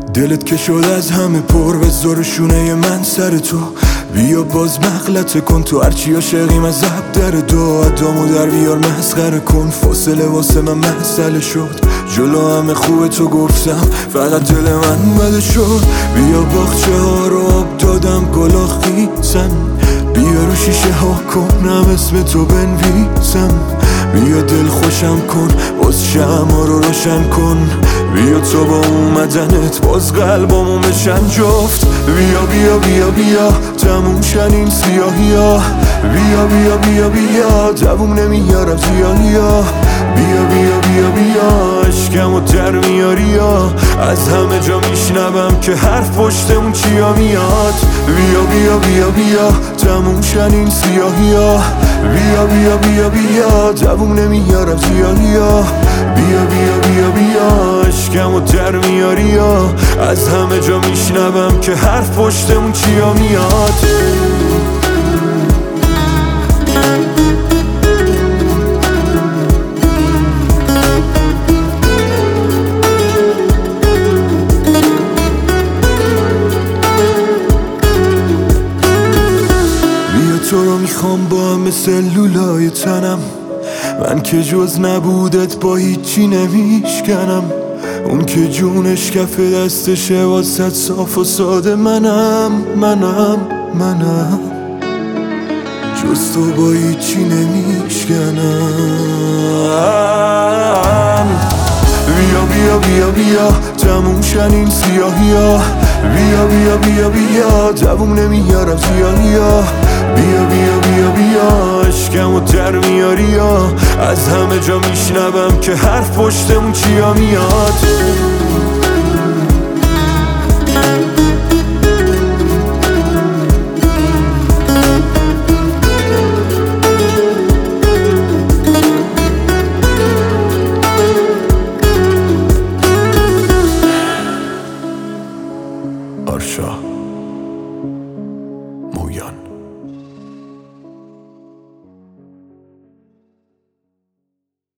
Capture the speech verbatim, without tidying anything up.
دلت که شد از همه پر به زور شونه من سر تو. بیا باز مغلطه کن تو هرچی عاشقیم از زب در دو. ادامو در بیار مسخره کن، فاصله واسه من مسئله شد. جلو همه خوبه تو گفتم فقط دل من بده شد. بیا باغچه ها رو آب دادم گلا خیزن، بیا رو شیشه ها کنم اسم تو بنویسم. بیا دل خوشم کن باز شمع رو روشن کن. بیا تو با اومدنت باز قلبامو بشن جفت. بیا بیا بیا بیا تموم شن این سیاهی ها. بیا بیا بیا بیا دووم نمیارم زیاهی ها. بیا بیا بیا بیا عشقمو در میاری ها. از همه جا میشنوم که حرف پشتمون چیا میاد. بیا بیا بیا بیا تموم شن این سیاهی ها. بیا بیا بیا بیا دووم نمیارم زیاهی ها. بیا بیا بیا بیا عشقمو در میاری ها. از همه جا میشنوم که حرف پشتمون چیا میاد. تو رو میخوام با همه سلولای تنم. من که جز نبودت با هیچی نمیشکنم. اون که جونش کف دستشه واسه صاف و ساده منم منم منم. جز تو با هیچی نمیشکنم. بیا بیا بیا بیا تموم شن این سیاهی ها. بیا بیا بیا بیا دووم نمیارم زیاهی ها. بیا بیا بیا بیا عشقمو در میاری ها. از همه جا میشنوم که حرف پشتمون چیا میاد.